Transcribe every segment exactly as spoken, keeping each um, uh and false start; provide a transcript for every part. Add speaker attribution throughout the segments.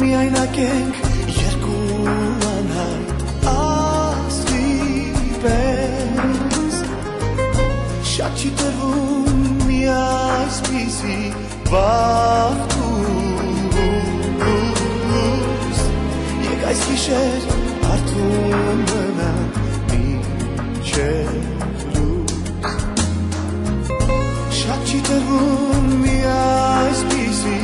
Speaker 1: Միայնակենք երկու անհայտ աստղի պես Շատ չի տրվում մի այսպիսի վաղտուս Եկ այս գիշեր արթուն մնանք մինչև լույս Շատ չի տրվում մի այսպիսի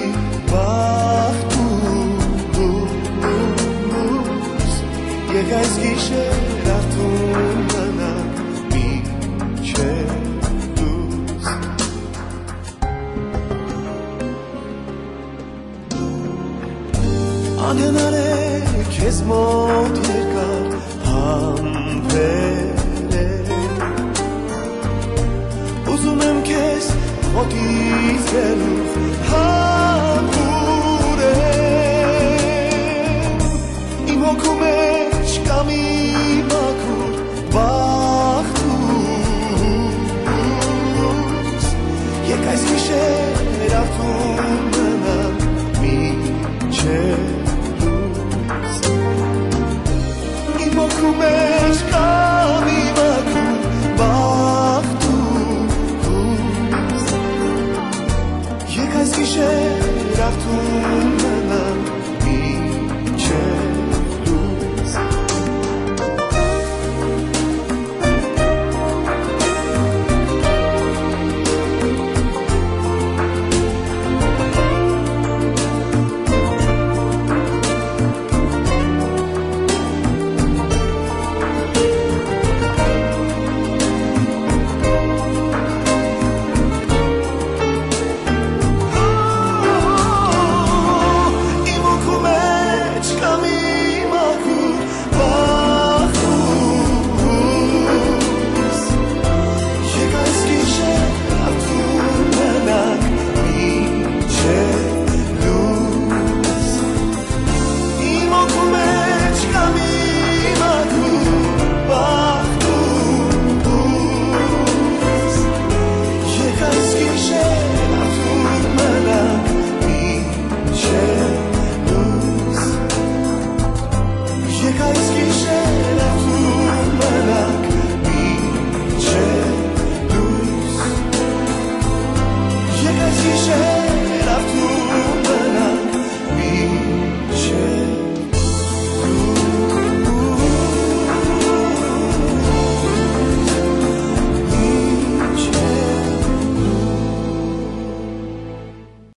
Speaker 1: վաղտուս Եկ այս գիշեր արթուն մնանք մինչև լույս Անհնար է քեզ մոտ երկար համբերել Ուզում եմ քեզ մոտից ելուվ